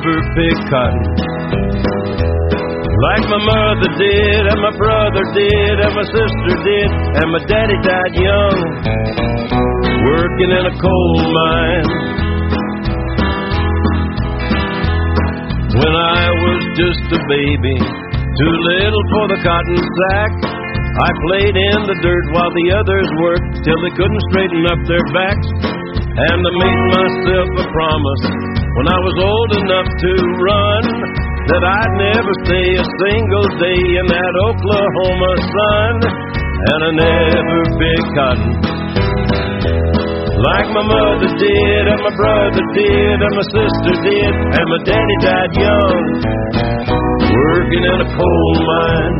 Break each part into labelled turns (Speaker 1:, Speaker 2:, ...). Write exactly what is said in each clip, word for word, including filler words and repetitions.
Speaker 1: never pick cotton like my mother did, and my brother did, and my sister did, and my daddy died young, working in a coal mine. When I was just a baby, too little for the cotton sack, I played in the dirt while the others worked till they couldn't straighten up their backs. And I made myself a promise when I was old enough to run that I'd never stay a single day in that Oklahoma sun. And I never picked cotton like my mother did, and my brother did, and my sister did, and my daddy died young, working in a coal mine.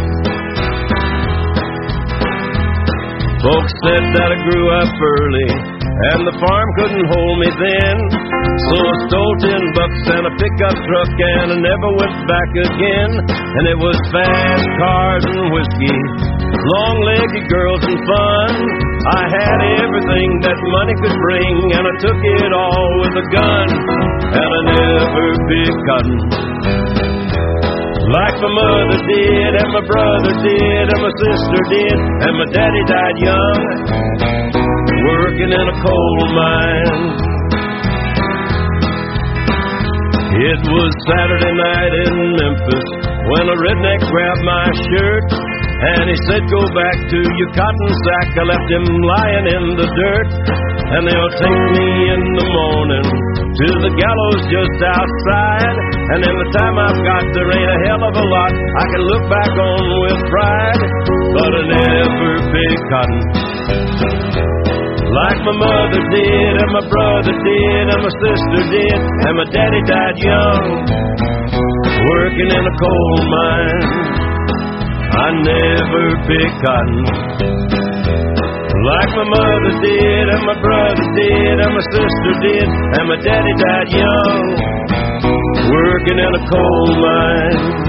Speaker 1: Folks said that I grew up early, and the farm couldn't hold me then, so I stole ten bucks and a pickup truck, and I never went back again. And it was fast cars and whiskey, long-legged girls and fun. I had everything that money could bring, and I took it all with a gun. And I never picked cotton like my mother did, and my brother did, and my sister did, and my daddy died young, working in a coal mine. It was Saturday night in Memphis when a redneck grabbed my shirt, and he said, "Go back to your cotton sack." I left him lying in the dirt, and they'll take me in the morning to the gallows just outside. And in the time I've got, there ain't a hell of a lot I can look back on with pride. But I never picked cotton like my mother did, and my brother did, and my sister did, and my daddy died young, working in a coal mine. I never picked cotton like my mother did, and my brother did, and my sister did, and my daddy died young, working in a coal mine.